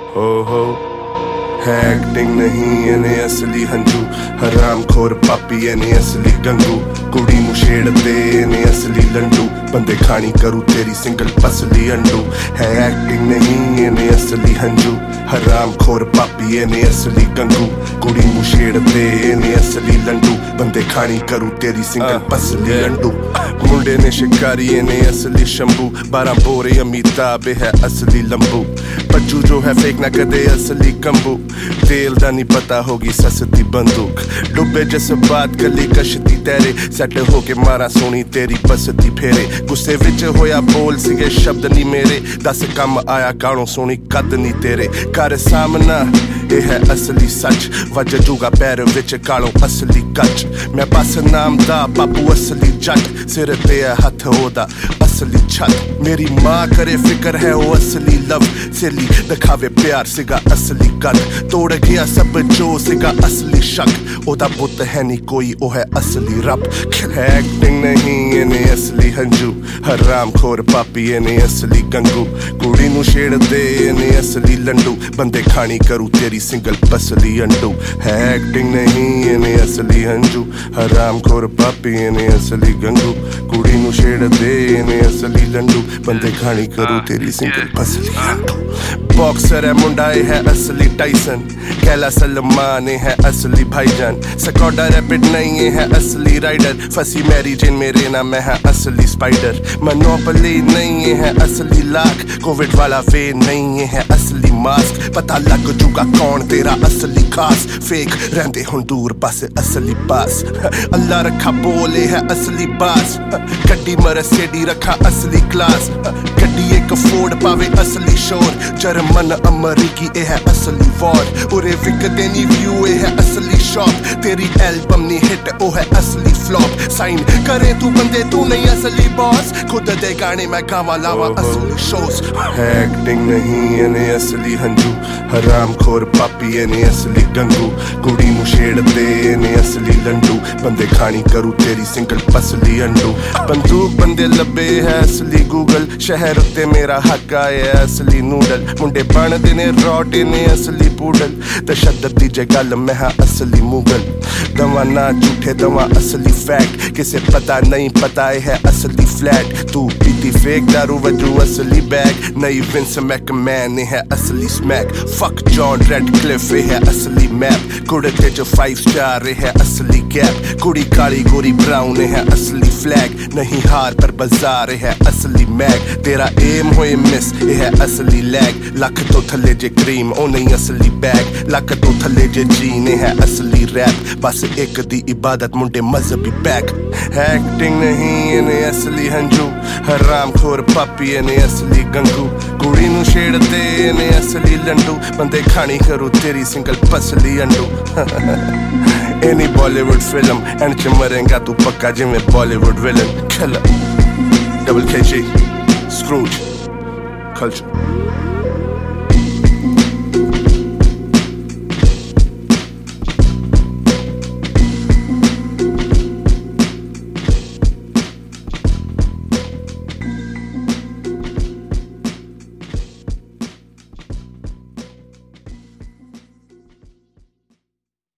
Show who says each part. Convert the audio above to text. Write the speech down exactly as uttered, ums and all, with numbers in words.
Speaker 1: हो हो है एक्टिंग नहीं ਇਹਨੇ असली हंजू हराम खोर पापी ਇਹਨੇ असली गंगू कुड़ी नू छेड़दे ਇਹਨੇ असली लंडू बंदे खानी करू तेरी सिंगल पसली अंडू है एक्टिंग नहीं ਇਹਨੇ असली हंजू हराम खोर पापी ਇਹਨੇ असली गंगू कुड़ी नू छेड़दे ਇਹਨੇ असली लंडू बंदे खानी करू तेरी सिंगल पसली अंडू मुंडे ने शिकारी ਇਹਨੇ असली शंभू बारह बोरे अमिताभ है असली लंबू पज्जू जो है फेक ना कदे असली कंबू तेल दा नहीं पता होगी सस्ती बंदूक डुबे जज्बात गली कशती तेरे सैट होके मारा सोनी तेरी बसती फेरे गुस्से विच होया बोल सिगे शब्द नहीं मेरे दस कम आया गाणों सोनी कद नहीं तेरे कर सामना ये है असली सच वज जूगा पैर विच कालों असली कच मैं बस नाम दा बापू असली जट सिर ते हथ ओदा असली छत मेरी माँ करे फिक्र है वो असली लव सिली दिखावे प्यार सिगा असली कद तोड़ गया सब जो सिगा असली शक ओदा बुत है नहीं कोई ओ है असली रब है एक्टिंग नहीं ਇਹਨੇ असली हंजू हराम खोर पापी ਇਹਨੇ असली गंगू कुड़ी नू छेड़दे ਇਹਨੇ असली लंडू बंदे खानी करू तेरी सिंगल पसली अंडू है एक्टिंग नहीं ਇਹਨੇ असली हंजू हराम खोर पापी ਇਹਨੇ असली गंगू कुड़ी नू छेड़दे ਇਹਨੇ असली लंडू बंदे खानी करू तेरी सिंगल पसली अंडू बॉक्सर है मुंडा है असली टाइसन कैला सलमान है असली भाईजान स्कॉडा रैपिड नहीं है असली राइडर फंसी मैरी जेन मेरे नाम में है असली स्पाइडर मोनोपोली नहीं है असली लाख कोविड वाला वे नहीं है असली मास्क पता लग जूगा कौन तेरा असली खास फेक रहंदे हुण दूर बस असली पास अल्लाह रखा बोले है असली बास गड्डी मर्सिडीज रखा असली क्लास गड्डी एक फोर्ड पावे असली शोर जर्मन अमरीकी ए है असली वॉर उरे विकदे नी व्यू ए है असली शॉप तेरी एल्बम नी हिट ओ है असली फ्लॉप साइन करे तू बंदे तू नहीं असली बॉस खुद दे गाने मैं गावा लावा असली शोज है एक्टिंग नहीं ਇਹਨੇ असली हंजू हराम खोर पापी ਇਹਨੇ असली गंगू कुड़ी नू छेड़दे ਇਹਨੇ असली लंडू बंदे खानी करू तेरी सिंगल पसली अंडू बंदूक बंदे लब्बे है असली गूगल शहर उत्ते मेरा हक आया असली नूडल मुंडे बनदे ने रोटे ने असली पूडल तशद्दद दी जे गल मैं हाँ असली मुगल दवा ना झूठे दवा असली फैक्ट किसे पता नहीं पता है असली फ्लैट तू पीती फेक दारू वजू असली बैग नई विंस मैकमैन है असली स्मैक फक जॉन रेडक्लिफ है असली मैप कुड़ते जो फाइव स्टार है असली गैप कुड़ी काली गोरी ब्राउन है असली फ्लैग नहीं हार पर बाजार है असली मैग तेरा एम होए मिस है असली लैग लख तो थले जे क्रीम ओ नहीं असली बैग लख तो थले जे जीने है असली रैप बस एक दी इबादत मुंडे मजहबी बैग है एक्टिंग नहीं ਇਹਨੇ असली हंजू हराम खोर पापी ਇਹਨੇ असली गंगू कुड़ी नू छेड़दे ਇਹਨੇ असली लंडू बंदे खानी करू तेरी सिंगल पसली अंडू एनी बॉलीवुड फिल्म एंड च मरेंगा तू पक्का जिवें बॉलीवुड विलन किलर डबल के जी स्क्रूज कल्चर